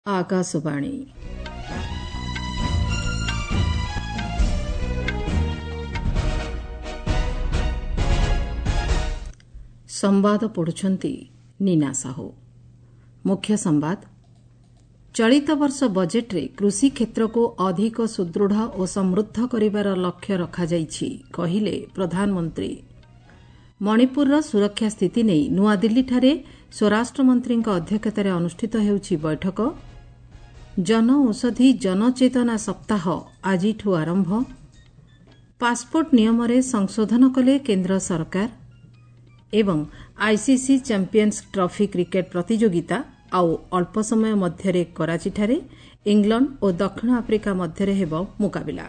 आकाशवाणी संवाद पढ़ुछंती नीना साहू। मुख्य संवाद। चलित वर्ष बजेट रे कृषि क्षेत्र को अधिक सुदृढ़ और समृद्ध करिवार लक्ष्य रखाଯାଇଛି कहिले प्रधानमंत्री। मणिपुर सुरक्षा स्थिति नहीं नुआदिल्ली स्वराष्ट्र मंत्री अध्यक्षतार अनुष्ठित हेउछि बैठक। जन औषधि जनचेतना सप्ताह आज आरंभ। पासपोर्ट नियम रे संशोधन कले केन्द्र सरकार एवं आईसीसी चैंपियंस ट्रॉफी क्रिकेट प्रतियोगिता आउ अल्प समय मध्यरे कराचीठारे इंग्लैंड और दक्षिण आफ्रिका मध्यरे हेबो मुकाबिला।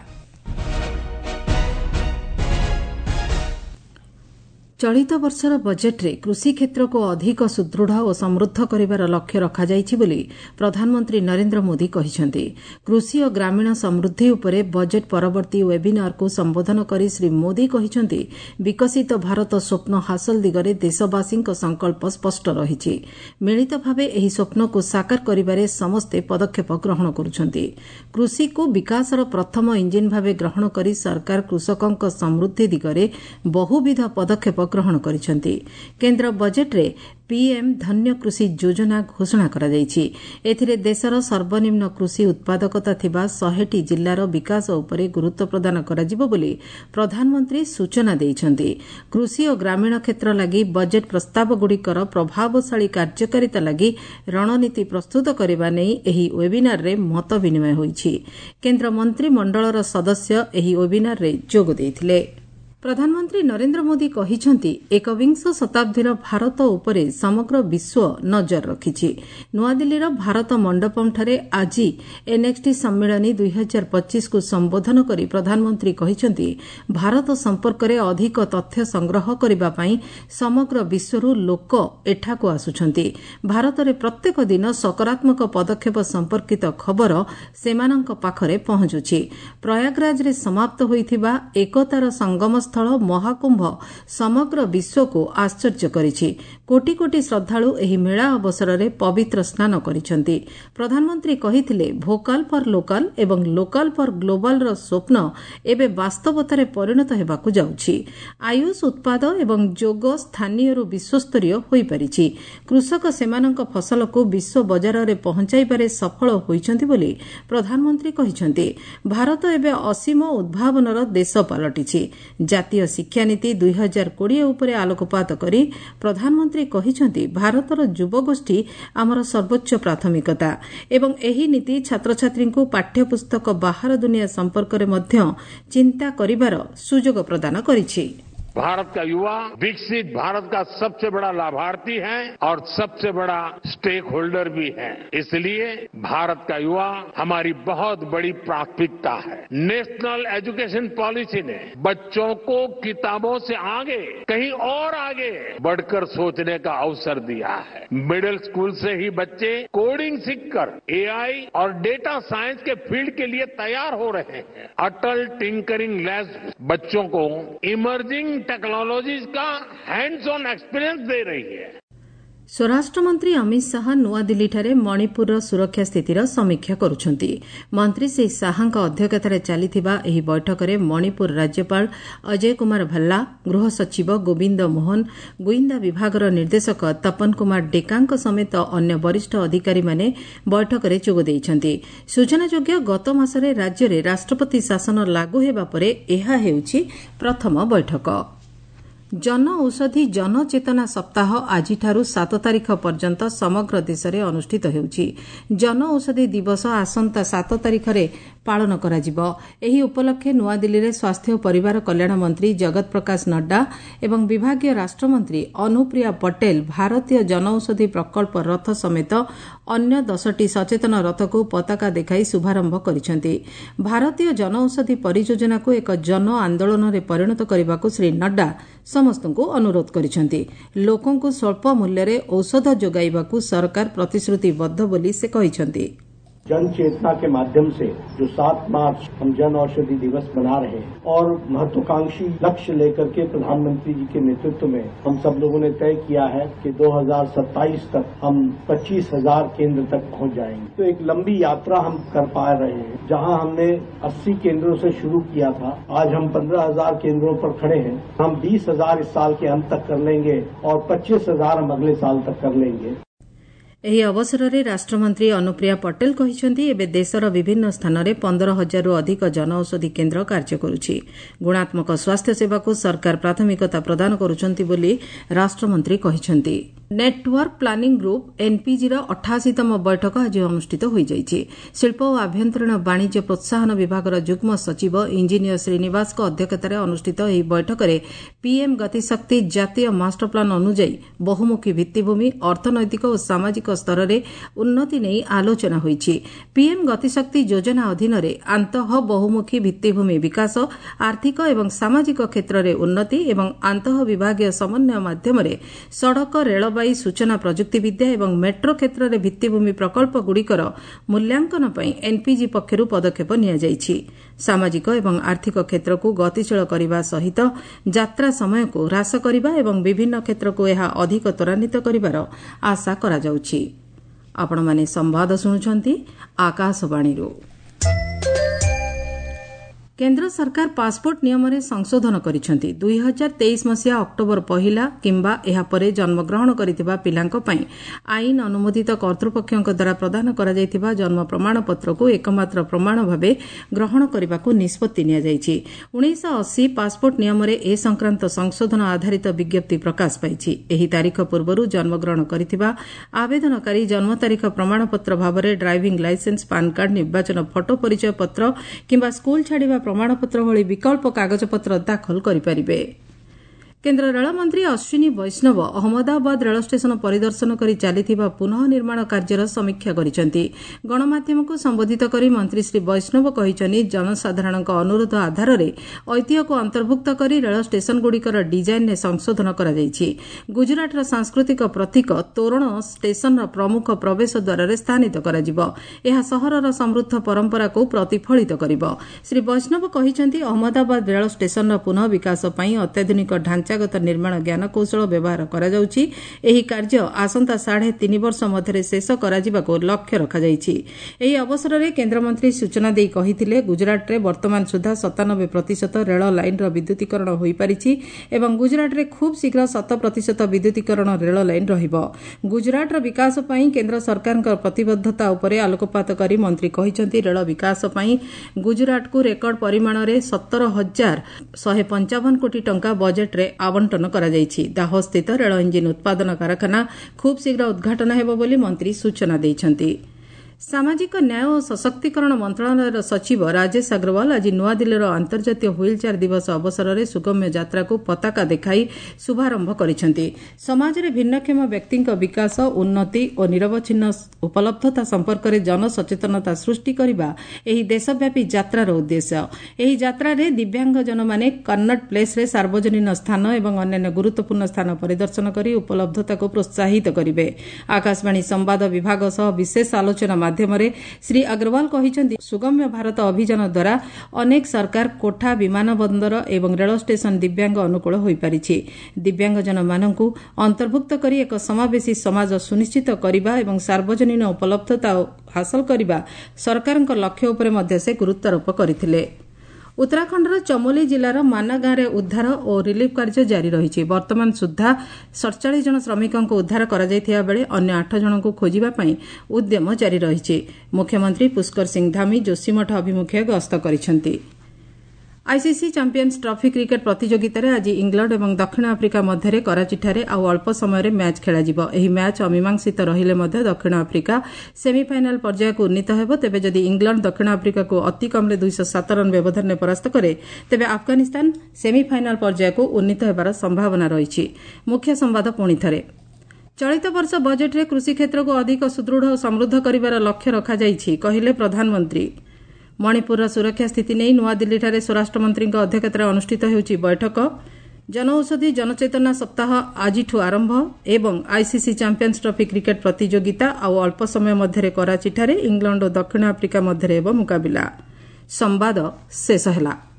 चलित वर्षर बजेट रे कृषि क्षेत्र को अधिक सुदृढ़ और समृद्ध करिवार लक्ष्य रखाଯାଇଛି बोली प्रधानमंत्री नरेंद्र मोदी कहिसेंति। कृषि और ग्रामीण समृद्धि उपरे बजेट परवर्ती वेबिनार को संबोधन करी श्री मोदी कहिसेंति विकसित भारत स्वप्न हासिल दिगरे देशवासी संकल्प स्पष्ट रहिछि। मिलित भावे एही स्वप्न को साकार करिबारे समस्ते पदक्षेप ग्रहण करुछंति। कृषि को विकासर प्रथम इंजिन भावे ग्रहण करी सरकार कृषकक समृद्धि दिगरे बहुविध पदक्षेप ग्रहण करिसेंति। केन्द्र बजेट रे पीएम धन्य कृषि योजना घोषणा करा जायछि। एथिरे देशर सर्वनिम्न कृषि उत्पादकता थिबा 100टी जिल्लार विकास उपरे गुरुत्व प्रदान कराजिबो बोली प्रधानमंत्री सूचना दैछंति। कृषि और ग्रामीण क्षेत्र लागि बजेट प्रस्ताव गुड़िकर प्रभावशाली कार्यकारिता लागि रणनीति प्रस्तुत करबा नै एही वेबिनार रे मत विनिमय होईछि। केन्द्र मंत्री मंडलर सदस्य एही वेबिनार रे जोग दैथिले। प्रधानमंत्री नरेंद्र मोदी कहिसेंति एकविंश शताब्दीर भारत उपरे समग्र विश्व नजर रखिछि। नुआदिल्लीर भारत मंडपमठारे आज एनएक्सटी सम्मेलनी 2025 को संबोधन करी प्रधानमंत्री कहिसेंति भारत संपर्क में अधिक तथ्य संग्रह करबा पई समग्र विश्वरू लोक एठाको आसुछंति। भारत रे प्रत्येक दिन सकारात्मक पदक्षेप संपर्कित खबर सेमानंक पाखरे पहुंचुछि। प्रयागराज रे समाप्त होइथिबा एकतार संगम स्थल महाकुंभ समग्र विश्व को आश्चर्य करिछि। कोटी कोटी श्रद्धालु एही मेला अवसर में पवित्र स्नान करिसेंति। प्रधानमंत्री कहिथिले भोकाल फॉर लोकाल एवं लोकाल फॉर ग्लोबल रो स्वप्न एबे वास्तवतारे परिणत हेबाकु जाउछि। आयुष उत्पाद एवं जोग स्थानीय रु विश्वस्तरीय होई परिछि। कृषक सेमानंक फसल को विश्व बाजार रे पहुंचाइबारे सफल होइछंती बोली प्रधानमंत्री कहिसेंति। भारत एबे असीम उद्भावनर देश पलटिछि। जातीय शिक्षा नीति 2020 उपरे आलोकपात करी प्रधानमंत्री कहिसेंति भारतर युवगोष्ठी आमर सर्वोच्च प्राथमिकता एवं एही नीति छात्र छात्री को पाठ्यपुस्तक बाहर दुनिया संपर्क में मध्य चिंता करिबार सुजोग प्रदान करिछि। भारत का युवा विकसित भारत का सबसे बड़ा लाभार्थी है और सबसे बड़ा स्टेक होल्डर भी है। इसलिए भारत का युवा हमारी बहुत बड़ी प्राथमिकता है। नेशनल एजुकेशन पॉलिसी ने बच्चों को किताबों से आगे कहीं और आगे बढ़कर सोचने का अवसर दिया है। मिडिल स्कूल से ही बच्चे कोडिंग सीखकर एआई और डेटा साइंस के फील्ड के लिए तैयार हो रहे हैं। अटल टिंकरिंग लैब्स बच्चों को इमर्जिंग टेक्नोलॉजीज का हैंड्स ऑन एक्सपीरियंस दे रही है। स्वराष्ट्र मंत्री अमित शाह नुआदिल्ली मणिपुर सुरक्षा स्थितिर समीक्षा करुछंती। मंत्री श्री शाहଙ୍କ अध्यक्षतार चलिथिबा एही बैठक में मणिपुर राज्यपाल अजय कुमार भल्ला, गृह सचिव गोविंद मोहन, गुइंदा विभागर निर्देशक तपन कुमार डेकाଙ୍କ समेत अन्य वरिष्ठ अधिकारी माने बैठक में जोग दैछंती। सूचनायोग्य गत मासरे राज्य में राष्ट्रपति शासन लागू हेबा परे एहा हेउछि प्रथम बैठक। जन औषधि जनचेतना सप्ताह आजिठारू 7 तारीख पर्यंत समग्र देश में अनुष्ठित हेउछि। जन औषधि दिवस आसंता 7 तारीख रे पालन कराजिबो। एही उपलक्षे नुआदिल्ली रे स्वास्थ्य और परिवार कल्याण मंत्री जगत प्रकाश नड्डा एवं विभागीय राष्ट्रमंत्री अनुप्रिया पटेल भारतीय जनऔषधि प्रकल्प रथ समेत अन्य 10टी सचेतन रथ को पताका देखाई शुभारंभ करिसेंति। भारतीय जनऔषधि परियोजना को एक जन आंदोलन रे परिणत करबाकू श्री नड्डा समस्तଙ୍କୁ अनुरोध करिसेंति। लोकों को स्वल्प मूल्य रे औषध जोगाइबाकू सरकार प्रतिश्रुतिबद्ध बोली से कहिसेंति। जन चेतना के माध्यम से जो 7 मार्च हम जन औषधि दिवस मना रहे हैं और महत्वाकांक्षी लक्ष्य लेकर के प्रधानमंत्री जी के नेतृत्व में हम सब लोगों ने तय किया है कि 2027 तक हम 25,000 केंद्र तक पहुंच जाएंगे। तो एक लंबी यात्रा हम कर पा रहे हैं। जहां हमने 80 केंद्रों से शुरू किया था, आज हम 15,000 केंद्रों पर खड़े हैं। हम 20,000 इस साल के अंत तक कर लेंगे और 25,000 हम अगले साल तक कर लेंगे। ଏହି ଅବସରରେ ରାଷ୍ଟ୍ରମନ୍ତ୍ରୀ ଅନୁପ୍ରିୟା ପଟେଲ କହିଛନ୍ତି ଏବେ ଦେଶର ବିଭିନ୍ନ ସ୍ଥାନରେ 15,000ରୁ ଅଧିକ ଜନଔଷଧି କେନ୍ଦ୍ର କାର୍ଯ୍ୟ କରୁଛି। ଗୁଣାତ୍ମକ ସ୍ୱାସ୍ଥ୍ୟ ସେବାକୁ ସରକାର ପ୍ରାଥମିକତା ପ୍ରଦାନ କରୁଛନ୍ତି ବୋଲି ରାଷ୍ଟ୍ରମନ୍ତ୍ରୀ କହିଛନ୍ତି। ନେଟୱାର୍କ ପ୍ଲାନିଂ ଗ୍ରୁପ୍ ଏନ୍ପିଜିର 88ତମ ବୈଠକ ଆଜି ଅନୁଷ୍ଠିତ ହୋଇଯାଇଛି। ଶିଳ୍ପ ଓ ଆଭ୍ୟନ୍ତରୀଣ ବାଣିଜ୍ୟ ପ୍ରୋତ୍ସାହନ ବିଭାଗର ଯୁଗ୍ମ ସଚିବ ଇଞ୍ଜିନିୟର ଶ୍ରୀନିବାସଙ୍କ ଅଧ୍ୟକ୍ଷତାରେ ଅନୁଷ୍ଠିତ ଏହି ବୈଠକରେ ପିଏମ୍ ଗତିଶକ୍ତି ଜାତୀୟ ମାଷ୍ଟର ପ୍ଲାନ୍ ଅନୁଯାୟୀ ବହୁମୁଖୀ ଭିତ୍ତିଭୂମି, ଅର୍ଥନୈତିକ ଓ ସାମାଜିକ ସ୍ତରରେ ଉନ୍ନତି ନେଇ ଆଲୋଚନା ହୋଇଛି। ପିଏମ୍ ଗତିଶକ୍ତି ଯୋଜନା ଅଧୀନରେ ଆନ୍ତଃ ବହୁମୁଖୀ ଭିତ୍ତିଭୂମି ବିକାଶ, ଆର୍ଥିକ ଏବଂ ସାମାଜିକ କ୍ଷେତ୍ରରେ ଉନ୍ନତି ଏବଂ ଆନ୍ତଃ ବିଭାଗୀୟ ସମନ୍ୱୟ ମାଧ୍ୟମରେ ସଡ଼କ, ରେଳବାଇ, ସୂଚନା ପ୍ରଯୁକ୍ତିବିଦ୍ୟା ଏବଂ ମେଟ୍ରୋ କ୍ଷେତ୍ରରେ ଭିତ୍ତିଭୂମି ପ୍ରକଳ୍ପଗୁଡ଼ିକର ମୂଲ୍ୟାଙ୍କନ ପାଇଁ ଏନ୍ପିଜି ପକ୍ଷରୁ ପଦକ୍ଷେପ ନିଆଯାଇଛି। ସାମାଜିକ ଏବଂ ଆର୍ଥିକ କ୍ଷେତ୍ରକୁ ଗତିଶୀଳ କରିବା ସହିତ ଯାତ୍ରା ସମୟକୁ ହ୍ରାସ କରିବା ଏବଂ ବିଭିନ୍ନ କ୍ଷେତ୍ରକୁ ଏହା ଅଧିକ ତ୍ୱରାନ୍ୱିତ କରିବାର ଆଶା କରାଯାଉଛି। ଆପଣମାନେ ସମ୍ବାଦ ଶୁଣୁଛନ୍ତି ଆକାଶବାଣୀରୁ। କେନ୍ଦ୍ର ସରକାର ପାସପୋର୍ଟ ନିୟମରେ ସଂଶୋଧନ କରିଛନ୍ତି। 2023 ମସିହା ଅକ୍ଟୋବର 1 କିମ୍ବା ଏହାପରେ ଜନ୍ମଗ୍ରହଣ କରିଥିବା ପିଲାଙ୍କ ପାଇଁ ଆଇନ ଅନୁମୋଦିତ କର୍ତ୍ତୃପକ୍ଷଙ୍କ ଦ୍ୱାରା ପ୍ରଦାନ କରାଯାଇଥିବା ଜନ୍ମ ପ୍ରମାଣପତ୍ରକୁ ଏକମାତ୍ର ପ୍ରମାଣ ଭାବେ ଗ୍ରହଣ କରିବାକୁ ନିଷ୍ପତ୍ତି ନିଆଯାଇଛି। 1980 ପାସପୋର୍ଟ ନିୟମରେ ଏ ସଂକ୍ରାନ୍ତ ସଂଶୋଧନ ଆଧାରିତ ବିଜ୍ଞପ୍ତି ପ୍ରକାଶ ପାଇଛି। ଏହି ତାରିଖ ପୂର୍ବରୁ ଜନ୍ମଗ୍ରହଣ କରିଥିବା ଆବେଦନକାରୀ ଜନ୍ମ ତାରିଖ ପ୍ରମାଣପତ୍ର ଭାବରେ ଡ୍ରାଇଭିଂ ଲାଇସେନ୍ସ, ପାନ୍କାର୍ଡ, ନିର୍ବାଚନ ଫଟୋ ପରିଚୟ ପତ୍ର କିମ୍ବା ସ୍କୁଲ ଛାଡ଼ିବା ପ୍ରମାଣପତ୍ର ଭଳି ବିକଳ୍ପ କାଗଜପତ୍ର ଦାଖଲ କରିପାରିବେ। କେନ୍ଦ୍ର ରେଳମନ୍ତ୍ରୀ ଅଶ୍ୱିନୀ ବୈଷ୍ଣବ ଅହମ୍ମଦାବାଦ ରେଳ ଷ୍ଟେସନ ପରିଦର୍ଶନ କରି ଚାଲିଥିବା ପୁନଃ ନିର୍ମାଣ କାର୍ଯ୍ୟର ସମୀକ୍ଷା କରିଛନ୍ତି। ଗଣମାଧ୍ୟମକୁ ସମ୍ବୋଧିତ କରି ମନ୍ତ୍ରୀ ଶ୍ରୀ ବୈଷ୍ଣବ କହିଛନ୍ତି, ଜନସାଧାରଣଙ୍କ ଅନୁରୋଧ ଆଧାରରେ ଐତିହ୍ୟକୁ ଅନ୍ତର୍ଭୁକ୍ତ କରି ରେଳ ଷ୍ଟେସନଗୁଡ଼ିକର ଡିଜାଇନ୍ରେ ସଂଶୋଧନ କରାଯାଇଛି। ଗୁଜରାଟର ସାଂସ୍କୃତିକ ପ୍ରତୀକ ତୋରଣ ଷ୍ଟେସନର ପ୍ରମୁଖ ପ୍ରବେଶ ଦ୍ୱାରରେ ସ୍ଥାନିତ କରାଯିବ। ଏହା ସହରର ସମୃଦ୍ଧ ପରମ୍ପରାକୁ ପ୍ରତିଫଳିତ କରିବ। ଶ୍ରୀ ବୈଷ୍ଣବ କହିଛନ୍ତି, ଅହମ୍ମଦାବାଦ ରେଳ ଷ୍ଟେସନର ପୁନଃ ବିକାଶ ପାଇଁ ଅତ୍ୟାଧୁନିକ ଢାଞ୍ଚାଗତ ନିର୍ମାଣ ଜ୍ଞାନକୌଶଳ ବ୍ୟବହାର କରାଯାଉଛି। ଏହି କାର୍ଯ୍ୟ ଆସନ୍ତା 3.5 ବର୍ଷ ମଧ୍ୟରେ ଶେଷ କରାଯିବାକୁ ଲକ୍ଷ୍ୟ ରଖାଯାଇଛି। ଏହି ଅବସରରେ କେନ୍ଦ୍ରମନ୍ତ୍ରୀ ସୂଚନା ଦେଇ କହିଥିଲେ, ଗୁଜରାଟରେ ବର୍ତ୍ତମାନ ସୁଦ୍ଧା 97% ରେଳ ଲାଇନ୍ର ବିଦ୍ୟୁତୀକରଣ ହୋଇପାରିଛି ଏବଂ ଗୁଜରାଟରେ ଖୁବ୍ ଶୀଘ୍ର 100% ବିଦ୍ୟୁତୀକରଣ ରେଳ ଲାଇନ୍ ରହିବ। ଗୁଜରାଟର ବିକାଶ ପାଇଁ କେନ୍ଦ୍ର ସରକାରଙ୍କ ପ୍ରତିବଦ୍ଧତା ଉପରେ ଆଲୋକପାତ କରି ମନ୍ତ୍ରୀ କହିଛନ୍ତି, ରେଳ ବିକାଶ ପାଇଁ ଗୁଜରାଟକୁ ରେକର୍ଡ ପରିମାଣରେ 17,155 କୋଟି ଟଙ୍କା ବଜେଟ୍ରେ ଆବଣ୍ଟନ କରାଯାଇଛି। ଦାହୋସ୍ଥିତ ରେଳ ଇଞ୍ଜିନ୍ ଉତ୍ପାଦନ କାରଖାନା ଖୁବ୍ ଶୀଘ୍ର ଉଦ୍ଘାଟନ ହେବ ବୋଲି ମନ୍ତ୍ରୀ ସୂଚନା ଦେଇଛନ୍ତି। ସାମାଜିକ ନ୍ୟାୟ ଓ ସଶକ୍ତିକରଣ ମନ୍ତ୍ରଣାଳୟର ସଚିବ ରାଜେଶ ଅଗ୍ରୱାଲ ଆଜି ନୂଆଦିଲ୍ଲୀର ଅନ୍ତର୍ଜାତୀୟ ହ୍ୱିଲ୍ ଚେୟାର ଦିବସ ଅବସରରେ ସୁଗମ୍ୟ ଯାତ୍ରାକୁ ପତାକା ଦେଖାଇ ଶୁଭାରମ୍ଭ କରିଛନ୍ତି। ସମାଜରେ ଭିନ୍ନକ୍ଷମ ବ୍ୟକ୍ତିଙ୍କ ବିକାଶ, ଉନ୍ନତି ଓ ନିରବଚ୍ଛିନ୍ନ ଉପଲବ୍ଧତା ସମ୍ପର୍କରେ ଜନସଚେତନତା ସୃଷ୍ଟି କରିବା ଏହି ଦେଶବ୍ୟାପୀ ଯାତ୍ରାର ଉଦ୍ଦେଶ୍ୟ। ଏହି ଯାତ୍ରାରେ ଦିବ୍ୟାଙ୍ଗଜନମାନେ କନ୍ନଟ ପ୍ଲେସ୍ରେ ସାର୍ବଜନୀନ ସ୍ଥାନ ଏବଂ ଅନ୍ୟାନ୍ୟ ଗୁରୁତ୍ୱପୂର୍ଣ୍ଣ ସ୍ଥାନ ପରିଦର୍ଶନ କରି ଉପଲବ୍ଧତାକୁ ପ୍ରୋତ୍ସାହିତ କରିବେ। ଆକାଶବାଣୀ ସମ୍ବାଦ ବିଭାଗ ସହ ବିଶେଷ ଆଲୋଚନା ମାଧ୍ୟମରେ ଶ୍ରୀ ଅଗ୍ରୱାଲ କହିଛନ୍ତି, ସୁଗମ୍ୟ ଭାରତ ଅଭିଯାନ ଦ୍ୱାରା ଅନେକ ସରକାର କୋଠା, ବିମାନ ବନ୍ଦର ଏବଂ ରେଳ ଷ୍ଟେସନ ଦିବ୍ୟାଙ୍ଗ ଅନୁକୂଳ ହୋଇପାରିଛି। ଦିବ୍ୟାଙ୍ଗଜନମାନଙ୍କୁ ଅନ୍ତର୍ଭୁକ୍ତ କରି ଏକ ସମାବେଶୀ ସମାଜ ସୁନିଶ୍ଚିତ କରିବା ଏବଂ ସାର୍ବଜନୀନ ଉପଲବ୍ଧତା ହାସଲ କରିବା ସରକାରଙ୍କ ଲକ୍ଷ୍ୟ ଉପରେ ମଧ୍ୟ ସେ ଗୁରୁତ୍ୱାରୋପ କରିଥିଲେ। ଉତ୍ତରାଖଣ୍ଡର ଚମୋଲି ଜିଲ୍ଲାର ମାନା ଗାଁରେ ଉଦ୍ଧାର ଓ ରିଲିଫ୍ କାର୍ଯ୍ୟ ଜାରି ରହିଛି। ବର୍ତ୍ତମାନ ସୁଦ୍ଧା 47 ଜଣ ଶ୍ରମିକଙ୍କୁ ଉଦ୍ଧାର କରାଯାଇଥିବା ବେଳେ ଅନ୍ୟ 8 ଜଣଙ୍କୁ ଖୋଜିବା ପାଇଁ ଉଦ୍ୟମ ଜାରି ରହିଛି। ମୁଖ୍ୟମନ୍ତ୍ରୀ ପୁଷ୍କର ସିଂ ଧାମୀ ଯୋଶୀମଠ ଅଭିମୁଖେ ଗସ୍ତ କରିଛନ୍ତି। ଆଇସିସି ଚାମ୍ପିୟନ୍ସ ଟ୍ରଫି କ୍ରିକେଟ୍ ପ୍ରତିଯୋଗିତାରେ ଆଜି ଇଂଲଣ୍ଡ ଏବଂ ଦକ୍ଷିଣ ଆଫ୍ରିକା ମଧ୍ୟରେ କରାଚିଠାରେ ଆଉ ଅଳ୍ପ ସମୟରେ ମ୍ୟାଚ୍ ଖେଳାଯିବ। ଏହି ମ୍ୟାଚ୍ ଅମୀମାଂସିତ ରହିଲେ ମଧ୍ୟ ଦକ୍ଷିଣ ଆଫ୍ରିକା ସେମିଫାଇନାଲ୍ ପର୍ଯ୍ୟାୟକୁ ଉନ୍ନୀତ ହେବ। ତେବେ ଯଦି ଇଂଲଣ୍ଡ ଦକ୍ଷିଣ ଆଫ୍ରିକାକୁ ଅତି କମ୍ରେ 207 ରନ୍ ବ୍ୟବଧାନରେ ପରାସ୍ତ କରେ, ତେବେ ଆଫଗାନିସ୍ତାନ ସେମିଫାଇନାଲ୍ ପର୍ଯ୍ୟାୟକୁ ଉନ୍ନୀତ ହେବାର ସମ୍ଭାବନା ରହିଛି। ମୁଖ୍ୟ ସମ୍ବାଦ ପୁଣିଥରେ। ଚଳିତ ବର୍ଷ ବଜେଟ୍ରେ କୃଷି କ୍ଷେତ୍ରକୁ ଅଧିକ ସୁଦୃଢ଼ ଓ ସମୃଦ୍ଧ କରିବାର ଲକ୍ଷ୍ୟ ରଖାଯାଇଛି, କହିଲେ ପ୍ରଧାନମନ୍ତ୍ରୀ। ମଣିପୁରର ସୁରକ୍ଷା ସ୍ଥିତି ନେଇ ନୂଆଦିଲ୍ଲୀଠାରେ ସ୍ୱରାଷ୍ଟ୍ରମନ୍ତ୍ରୀଙ୍କ ଅଧ୍ୟକ୍ଷତାରେ ଅନୁଷ୍ଠିତ ହେଉଛି ବୈଠକ। जनऔषधि जनचेतना सप्ताह आजिठु आरंभ एवं आईसीसी चैंपियंस ट्रॉफी क्रिकेट प्रतियोगिता आउ अल्प समय मध्य कराचीଠାରେ इंग्लैंड और दक्षिण आफ्रिका मध्य मुकाबिला। संवाद शेष ହେଲା।